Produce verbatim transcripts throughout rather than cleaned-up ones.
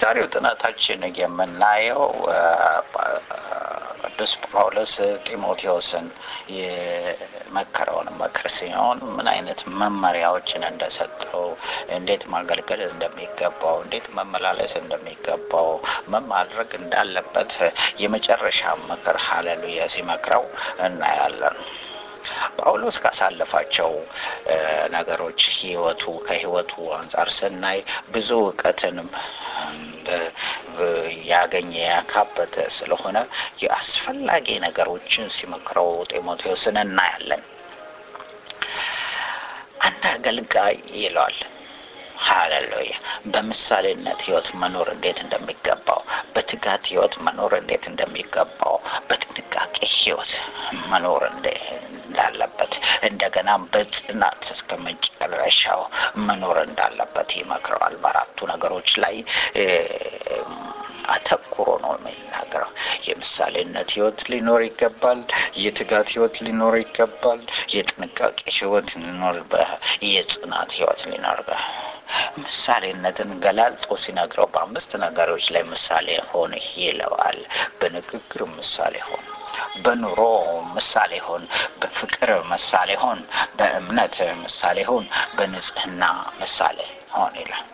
በዛሬው ጥናታችን የምናየው ቅዱስ ጳውሎስ ጢሞቴዎስን የመከረውን ምክር ሲሆን ምን አይነት መመሪያዎችን እንደሰጠው እንዴት ማገልገል እንደሚገባው እንዴት መመላለስ እንደሚገባው ምን ማድረግ እንዳለበት የመጨረሻ ምክር ሃሌሉያ ሲመክረው እናያለን። ጳውሎስ ካሳለፋቸው ነገሮች ህይወቱ ከህይወቱ አንፃር ስናይ ብዙ ዕውቀትንም ያገኘ ያካበተ ስለሆነ የአስፈላጊ ነገሮችን ሲመክረው ጢሞቴዎስን እናያለን። አንድ አገልጋይ ይላል ሃሌሉያ በምሳሌነት ህይወት መኖር እንዴት እንደሚገባው በትጋት ህይወት መኖር እንዴት እንደሚገባው በጥንቃቄ ህይወት መኖር እንዳለበት እንደገና በጽናት እስከመጨረሻው መኖር እንዳለበት ይመክረዋል። በአራቱ ነገሮች ላይ አተኩሮ ነው የሚናገረው። የምሳሌነት ህይወት ሊኖር ይገባል፣ የትጋት ህይወት ሊኖር ይገባል፣ የጥንቃቄ ህይወት ሊኖር የጽናት ህይወት ሊኖር ምሳሌነትን ገላልጦ ሲነግረው በአምስት ነገሮች ላይ ምሳሌ ሆነ ይለዋል። በንግግር ምሳሌ ሆነ፣ በኑሮ ምሳሌ ሆነ፣ በፍቅር ምሳሌ ሆነ፣ በእምነት ምሳሌ ሆነ፣ በንጽህና ምሳሌ ሆነ ይላል።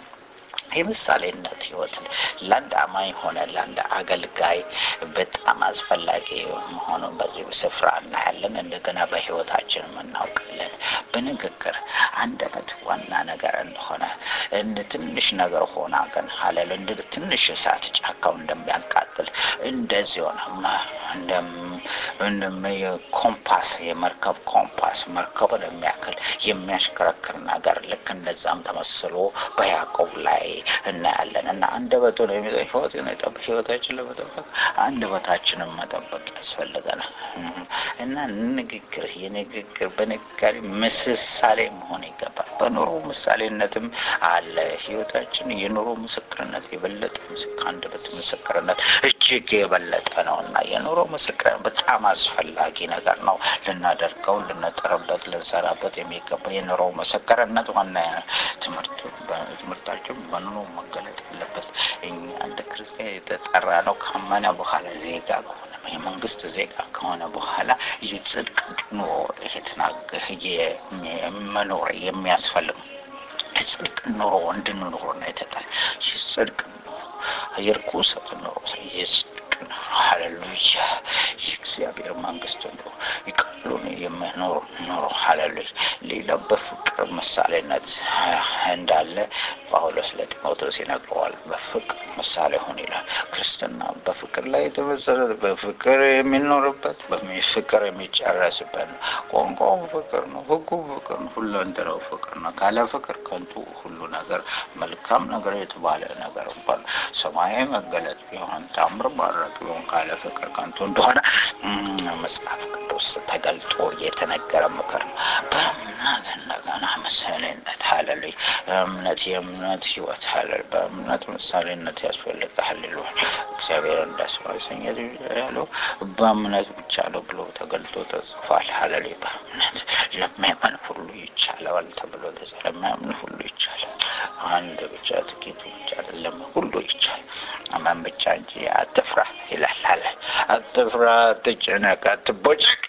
የምሳሌነት ህይወት ለአንድ አማኝ ሆነ ለአንድ አገልጋይ በጣም አስፈላጊ መሆኑን በዚህ ስፍራ እናያለን። እንደገና በህይወታችን እናውቃለን። በንግግር አንደበት ዋና ነገር እንደሆነ እንደ ትንሽ ነገር ሆና ግን ሃሌሉያ እንደ ትንሽ እሳት ጫካው እንደሚያቃጥል እንደዚህ ሆነ እንደም እንደም ኮምፓስ የመርከብ ኮምፓስ መርከቡን የሚያክል የሚያሽከረክር ነገር ልክ እንደዛም ተመስሎ በያዕቆብ ላይ እናያለን። እና አንደበቱ ነው ህይወት ነው ህይወታችን ለመጠበቅ አንደበታችንን መጠበቅ ያስፈልገናል። እና ንግግር የንግግር በንግግር ምሳሌ መሆን ይገባል። በኑሮ ምሳሌነትም አለ። ህይወታችን የኑሮ ምስክርነት የበለጠ ምስክር አንደበት ምስክርነት እጅግ የበለጠ ነውና የኑሮ ምስክርነት በጣም አስፈላጊ ነገር ነው። ልናደርገው ልንጠረበት ልንሰራበት የሚገባ የኑሮ ምስክርነት ዋና ትምህርቱ በትምህርታችን በኑሮ መገለጥ አለበት። እኛ እንደ ክርስቲያን የተጠራ ነው ካመነ በኋላ ዜጋ ከሆነ የመንግስት ዜጋ ከሆነ በኋላ የጽድቅ ኑሮ የተናገረ የመኖር የሚያስፈልግ የጽድቅ ኑሮ እንድንኖር ነው የተጠራ። የጽድቅ ኑሮ የርኩሰት ኑሮ የጽድቅ ሃሌሉያ የእግዚአብሔር መንግስት ኑሮ ይቀሉን የምኖር ኑሮ ሃሌሉያ። ሌላ በፍቅር ምሳሌነት እንዳለ ጳውሎስ ለጢሞቴዎስ ይነግረዋል። በፍቅር ምሳሌ ሆነ ይላል። ክርስትና በፍቅር ላይ የተመሰረተ በፍቅር የሚኖርበት በፍቅር የሚጨረስበት ቋንቋው ፍቅር ነው፣ ህጉ ፍቅር ነው፣ ሁለንተናው ፍቅር ነው። ካለ ፍቅር ከንቱ ሁሉ ነገር መልካም ነገር የተባለ ነገር እንኳን ሰማያዊ መገለጥ ቢሆን ታምር ማድረግ ቢሆን ካለ ፍቅር ከንቱ እንደሆነ መጽሐፍ ቅዱስ ተገልጦ የተነገረ ምክር ነው። በእምነት እንደገና ምሳሌነት ሃሌሉያ እምነት የእምነት ህይወት ሃሌሉያ በእምነት ምሳሌነት ያስፈልጋል ይላል። እግዚአብሔር እንዳስማሰኝ ያለው በእምነት ብቻ ነው ብሎ ተገልጦ ተጽፏል። ሃሌሉያ በእምነት ለሚያምን ሁሉ ይቻላል ተብሎ ተጽፏል። ለሚያምን ሁሉ ይቻላል። አንድ ብቻ ጥቂት ብቻ አይደለም ሁሉ ይቻላል። አማን ብቻ እንጂ አትፍራ ይላል። አትፍራ፣ አትጨነቅ፣ አትቦጨቅ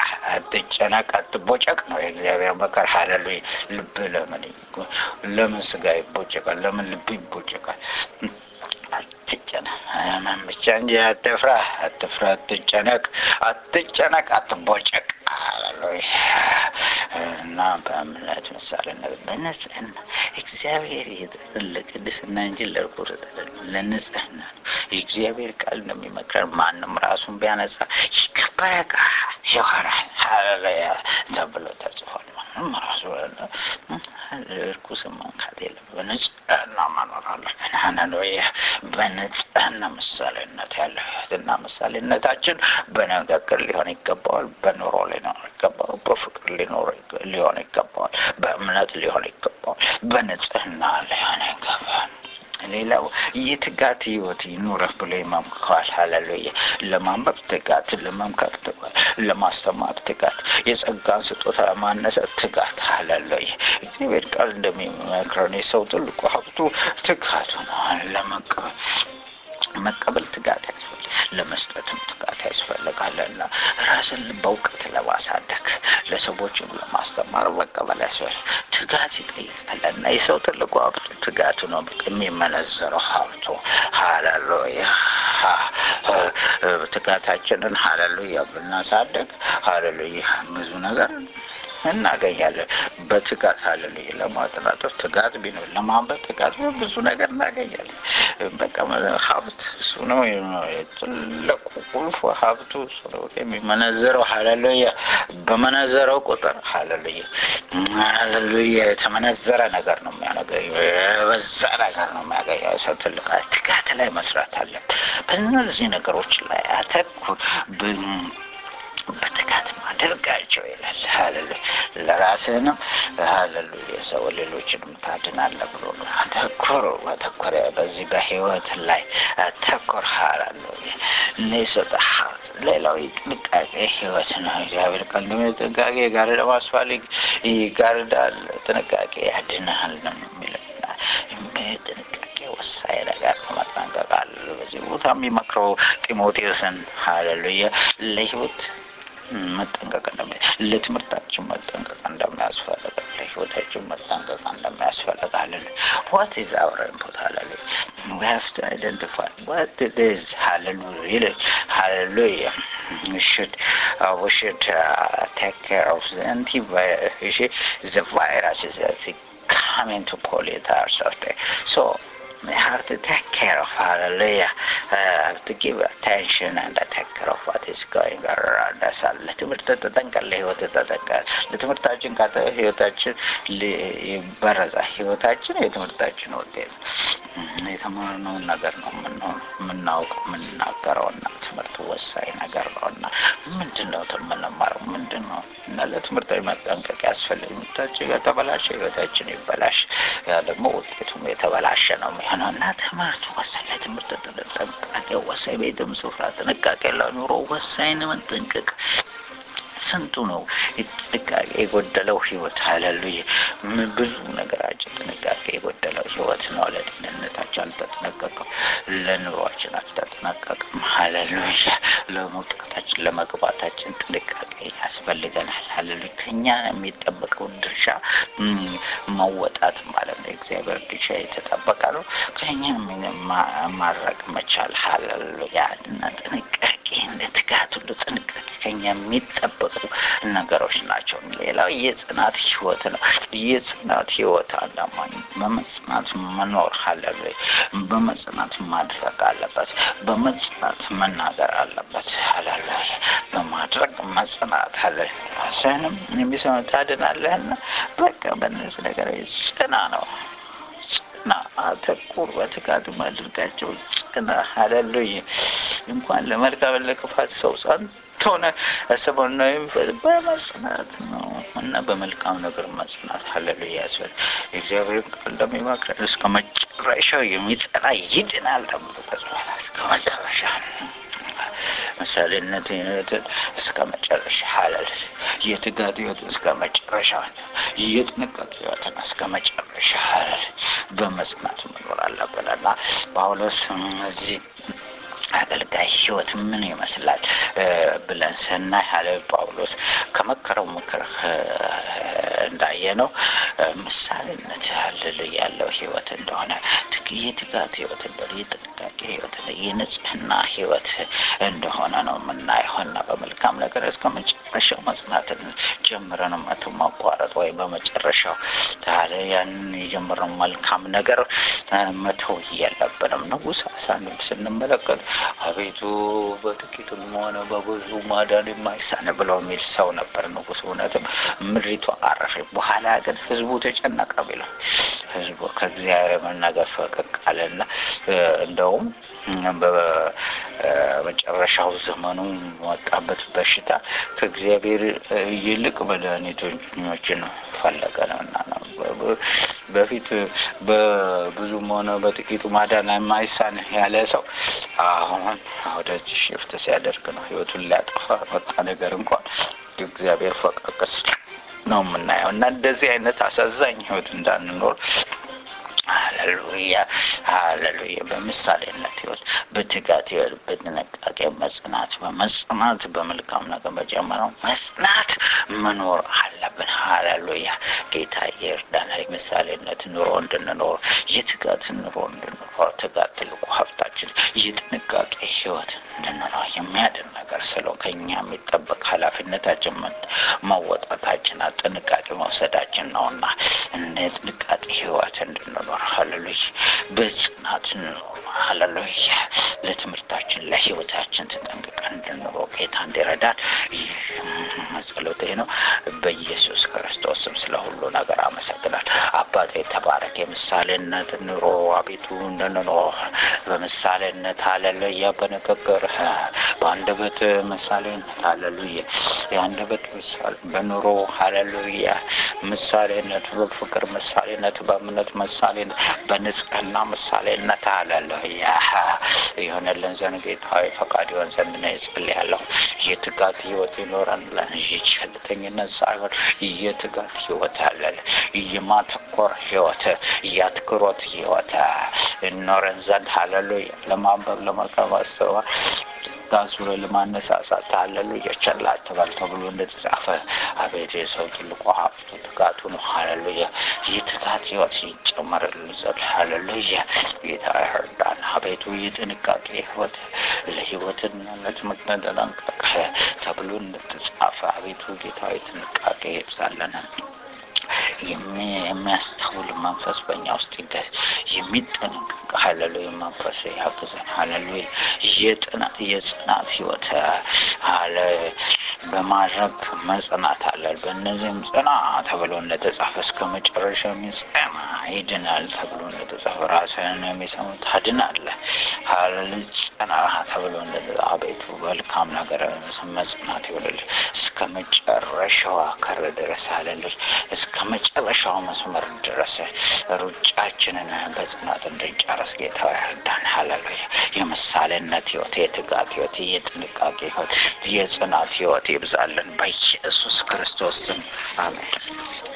አትጨነቅ አትቦጨቅ ነው የእግዚአብሔር ምክር ሃሌሉያ። ልብ ለምን ለምን ስጋ ይቦጨቃል? ለምን ልብ ይቦጨቃል? አትጨነቅ አማን ብቻ እንጂ አትፍራ፣ አትፍራ፣ አትጨነቅ፣ አትጨነቅ፣ አትቦጨቅ ሃሌሉያ። እና በእምነት ምሳሌነት በንጽህና እግዚአብሔር የጠራን ለቅድስና እንጂ ለርኩሰት አይደለም፣ ለንጽህና ነው። የእግዚአብሔር ቃል እንደሚመክረን ማንም ራሱን ቢያነጻ ይከበራል ይሆናል ሃሌሉያ ተብሎ ተጽፏል። ማንም ራሱ እርኩስን መንካት የለም። በንጽህና መኖር አለብን ሃሌሉያ። በንጽህና ምሳሌነት ያለው ህይወትና ምሳሌነታችን በንግግር ሊሆን ይገባዋል፣ በኑሮ ሊሆን ይገባዋል፣ በፍቅር ሊኖር ሊሆን ይገባዋል፣ በእምነት ሊሆን ይገባዋል፣ በንጽህና ሊሆን ይገባዋል። ሌላው የትጋት ህይወት ይኑርህ ብሎ ይመክራል። ሃሌሉያ። ለማንበብ ትጋት፣ ለመምከር ትጋት፣ ለማስተማር ትጋት፣ የጸጋን ስጦታ ማነሳት ትጋት። ሃሌሉያ። እግዚአብሔር ቃል እንደሚመክረን የሰው ትልቁ ሀብቱ ትጋቱ ነው። ለመቀበል መቀበል ትጋት ያስፈልጋል፣ ለመስጠትም ትጋት ያስፈልጋልና ራስን በእውቀት ለማሳደግ ለሰዎችም ለማስተማር መቀበል ያስፈልጋል፣ ትጋት ይጠይቃልና የሰው ትልቁ ሀብቱ ትጋቱ ነው። የሚመነዘረው ሀብቱ። ሃሌሉያ። ትጋታችንን ሃሌሉያ ብናሳደግ ሃሌሉያ ብዙ ነገር እናገኛለን። በትጋት ሃሌሉያ ለማጥናት ትጋት ቢኖር፣ ለማንበብ ትጋት ቢኖር ብዙ ነገር እናገኛለን። በቃ ሀብት እሱ ነው። ትልቁ ቁልፉ ሀብቱ እሱ ነው። የሚመነዘረው ሃሌሉያ በመነዘረው ቁጥር ሃሌሉያ ሃሌሉያ የተመነዘረ ነገር ነው የሚያገኘው፣ የበዛ ነገር ነው የሚያገኘው። ሰው ትልቅ ትጋት ላይ መስራት አለበት። በእነዚህ ነገሮች ላይ አተኩር፣ በትጋት አድርጋቸው ይላል። ሃሌሉያ። ለራስህንም ሃሌሉያ ሰው ሌሎችንም ታድናለህ ብሎ አተኩር። አተኩር በዚህ በህይወት ላይ አተኩር። ሃሌሉያ። ለሰጠህ ሀብት ሌላው ጥንቃቄ ህይወት ነው። እግዚአብሔር ቃል ጥንቃቄ ጋር ለማስፋልግ ይጋርዳል፣ ጥንቃቄ ያድናል ነው የሚለውና ጥንቃቄ ወሳኝ ነገር ነው። መጠንቀቅ አለ። በዚህ ቦታ የሚመክረው ጢሞቴዎስን ሃሌሉያ ለህይወት መጠንቀቅ እንደሚያ ለትምህርታችን መጠንቀቅ እንደሚያስፈልግ ለህይወታችን መጠንቀቅ እንደሚያስፈልጋለን። what is our input? Hallelujah. We have to identify what it is. Hallelujah. Hallelujah. We should uh, we should uh, take care of the antivirus, the viruses that come into pollute our software. So we have to take care of hallelujah, uh, to give attention and take care of what is going around us. ለትምህርት ተጠንቀቅ፣ ለህይወት ተጠንቀቅ። ለትምህርታችን ካተ ህይወታችን ይበረዛ። ህይወታችን የትምህርታችን ውጤት የተማርነውን ነገር ነው የምናውቀው የምናገረውና ትምህርት ወሳኝ ነገር ነውና ምንድነው የምንማረው ምንድነው? እና ለትምህርት መጠንቀቅ ያስፈልጋል። ትምህርታችን ከተበላሸ ህይወታችን ይበላሽ፣ ያ ደግሞ ውጤቱም የተበላሸ ነው የሚሆነውና ትምህርት ወሳኝ፣ ለትምህርት ጥንቃቄ ወሳኝ፣ ቤትም ስፍራ ጥንቃቄ፣ ለኑሮ ወሳኝ ነው መጠንቀቅ። ስንቱ ነው ጥንቃቄ የጎደለው ህይወት። ሃሌሉያ። ብዙ ነገራችን ጥንቃቄ የጎደለው ህይወት ነው። ለጤንነታችን አልተጠነቀቅም፣ ለኑሯችን አልተጠነቀቅም። ሃሌሉያ። ለመውጣታችን ለመግባታችን ጥንቃቄ ያስፈልገናል። ሃሌሉያ። ከኛ የሚጠበቀው ድርሻ መወጣት ማለት ነው። እግዚአብሔር ድርሻ የተጠበቀ ነው። ከኛ ማድረግ መቻል ሃሌሉያ። እና ጥንቃቄ ለትጋት ሁሉ ጥንቃቄ ከኛ የሚጠበቁ ነገሮች ናቸው። ሌላው የጽናት ህይወት ነው። የጽናት ህይወት አላማኝ በመጽናት መኖር ሃሌሉያ። በመጽናት ማድረግ አለበት፣ በመጽናት መናገር አለበት ሃሌሉያ። በማድረግ መጽናት ሃሌሉያ። ሰንም የሚሰማ ታድናለህና በቃ በእነዚህ ነገሮች ጽና ነው። ጽና፣ አተኩር፣ በትጋት ማድረጋቸው ጽና። ሃሌሉያ። እንኳን ለመልካም ለክፋት ሰው ጸንቶነ አሰበና በመጽናት ነው እና በመልካም ነገር መጽናት ሃሌሉያ ያስፈልጋል። እግዚአብሔር ቃል እንደሚመክረን እስከ መጨረሻው የሚጸና ይድናል ተብሎ ተጽፏል። እስከ መጨረሻ ምሳሌነት እስከ መጨረሻ ሃሌሉያ። የትጋት ህይወት እስከ መጨረሻ፣ የጥንቃቄ ህይወት እስከ መጨረሻ ሃሌሉያ በመጽናት መኖር አለብንና ጳውሎስ እዚህ አገልጋይ ህይወት ምን ይመስላል ብለን ስናይ ሃሌሉያ ጳውሎስ ከመከረው ምክር እንዳየነው ምሳሌነት ሃሌሉያ ያለው ህይወት እንደሆነ የትጋት ህይወት እንደሆነ የጥንቃቄ ህይወት የንጽህና ህይወት እንደሆነ ነው የምናየውና በመልካም ነገር እስከ መጨረሻው መጽናትን ጀምረን መተው ማቋረጥ ወይ በመጨረሻው ታዲያ ያንን የጀመረው መልካም ነገር መተው የለብንም። ንጉሥ አሳን ስንመለከት አቤቱ በጥቂቱም ሆነ በብዙ ማዳን የማይሳን ብለው የሚል ሰው ነበር ንጉሥ። እውነትም ምድሪቱ አረፈ። በኋላ ግን ህዝቡ ተጨነቀ ቢለው ህዝቡ ከእግዚአብሔር መናገር ፈቀቅ አለና እንደውም መጨረሻው ዘመኑ ወጣበት በሽታ ከእግዚአብሔር ይልቅ መድኃኒቶችን ፈለገ ነውና ነው። በፊት በብዙም ሆነ በጥቂቱ ማዳን የማይሳን ያለ ሰው አሁን ወደዚህ ሽፍት ሲያደርግ ነው ህይወቱን ሊያጠፋ ወጣ ነገር እንኳን እግዚአብሔር ፈቀቀስ ነው የምናየው። እና እንደዚህ አይነት አሳዛኝ ህይወት እንዳንኖር ሃሌሉያ ሃሌሉያ በምሳሌነት ህይወት በትጋት ህይወት በጥንቃቄ መጽናት በመጽናት በመልካም ነገር መጀመሪያው መጽናት መኖር አለብን። ሃሌሉያ ጌታ ይርዳን። ምሳሌነት ኑሮ እንድንኖር የትጋት ኑሮ እንድንኖር ትጋት ትልቁ ሀብታችን የጥንቃቄ ህይወት እንድንኖር የሚያድን ነገር ስለው ከኛ የሚጠበቅ ኃላፊነታችን መወጣታችን ጥንቃቄ መውሰዳችን ነውና ጥንቃቄ ህይወት እንድንኖር ሃሌሉያ በጽናት ሃሌሉያ ለትምህርታችን ለህይወታችን ተጠንቅቀን እንድንኖር ጌታ እንዲረዳን ጸሎቴ ነው። በኢየሱስ ክርስቶስ ስም ስለሁሉ ነገር አመሰግናለሁ። አባቴ ተባረክ። የምሳሌነት ኑሮ አቤቱ እንድንኖር በምሳሌነት ሃሌሉያ በንግግር በአንደበት ምሳሌነት ሃሌሉያ የአንደበት ምሳሌ በኑሮ ሃሌሉያ ምሳሌነት በፍቅር ምሳሌነት በእምነት ምሳሌነት በንጽህና ምሳሌነት ሃሌሉያ ይሁንልን ዘንድ ጌታዬ ፈቃድ ይሁን ዘንድ ነው ጸልያለሁ። የትጋት ህይወት ይኖረን የቸልተኝነት ሳይሆን የትጋት ህይወት አለን የማተኮር ህይወት የአትኩሮት ህይወት ይኖረን ዘንድ ሃሌሉያ ለማንበብ ለመቀበል ጋዙረ ለማነሳሳት ሃሌሉያ ቸል አትበል ተብሎ እንደተጻፈ አቤቱ የሰው ትልቁ ሀብቱ ትጋቱ ነው። ሃሌሉያ የትጋት ህይወት ይጨመርልን ዘንድ ሃሌሉያ ጌታ ይርዳን። አቤቱ የጥንቃቄ ህይወት ለህይወትና ለትምህርት ተጠንቀቅ ተብሎ እንደተጻፈ አቤቱ ጌታ የጥንቃቄ ይብዛልን። የሚያስተውል መንፈስ በእኛ ውስጥ ይገዝ የሚጠነቀቅ ሃሌሉያ መንፈስ ያግዘን። ሃሌሉያ የጽናት ህይወት አለ በማድረግ መጽናት አለ። በእነዚህም ጽና ተብሎ እንደተጻፈ እስከ መጨረሻው የሚጸና ይድናል ተብሎ እንደተጻፈ ራስህን የሚሰሙ ታድናለህ። ሃሌሉያ ጽና ተብሎ እንደተጻፈ አቤቱ መልካም ነገር መጽናት ይሁንልህ እስከ መጨረሻው አከር ድረስ ሃሌሉያ እስከ መጨረሻው መስመር ድረስ ሩጫችንን በጽናት እንድንጨርስ ጌታ ይርዳን። ሃሌሉያ የምሳሌነት ህይወት የትጋት ህይወት የጥንቃቄ ህይወት የጽናት ህይወት ይብዛልን በኢየሱስ ክርስቶስ ስም አሜን።